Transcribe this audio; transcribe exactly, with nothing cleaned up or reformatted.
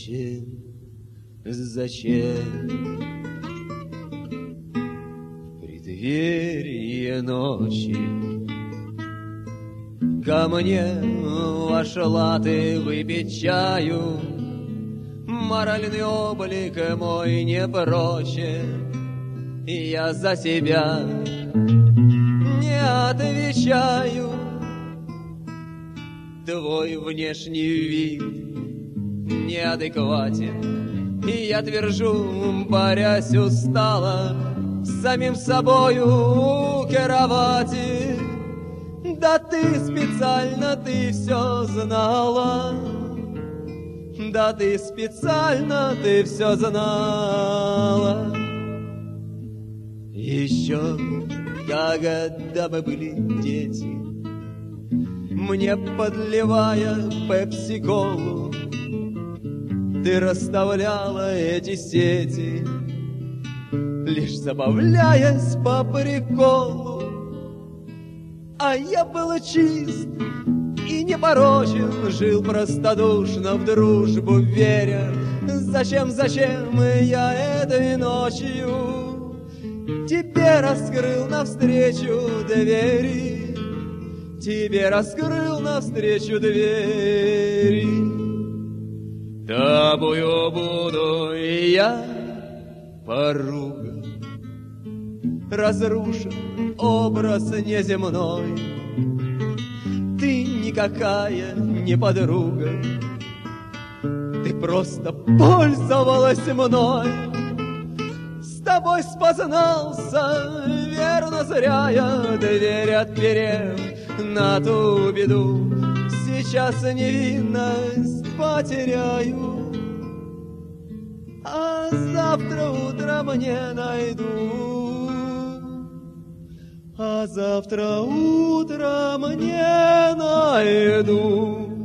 Зачем, зачем в преддверии ночи ко мне вошла ты выпить чаю? Моральный облик мой не прочен, и я за себя не отвечаю. Твой внешний вид неадекватен, и я твержу, борясь устало с самим собою у кровати. Да ты специально, ты все знала, да ты специально, ты все знала. Еще когда мы были дети, мне подливая пепси-колу, ты расставляла эти сети, лишь забавляясь по приколу. А я был чист и непорочен, жил простодушно в дружбу веря. Зачем, зачем я этой ночью тебе раскрыл навстречу двери, тебе раскрыл навстречу двери. Тобою буду я поруган, разрушен образ неземной. Ты никакая не подруга, ты просто пользовалась мной. С тобой спознался, верно зря я, дверь отперев на ту беду. Сейчас невинность потеряю, а завтра утром не найду, а завтра утром не найду.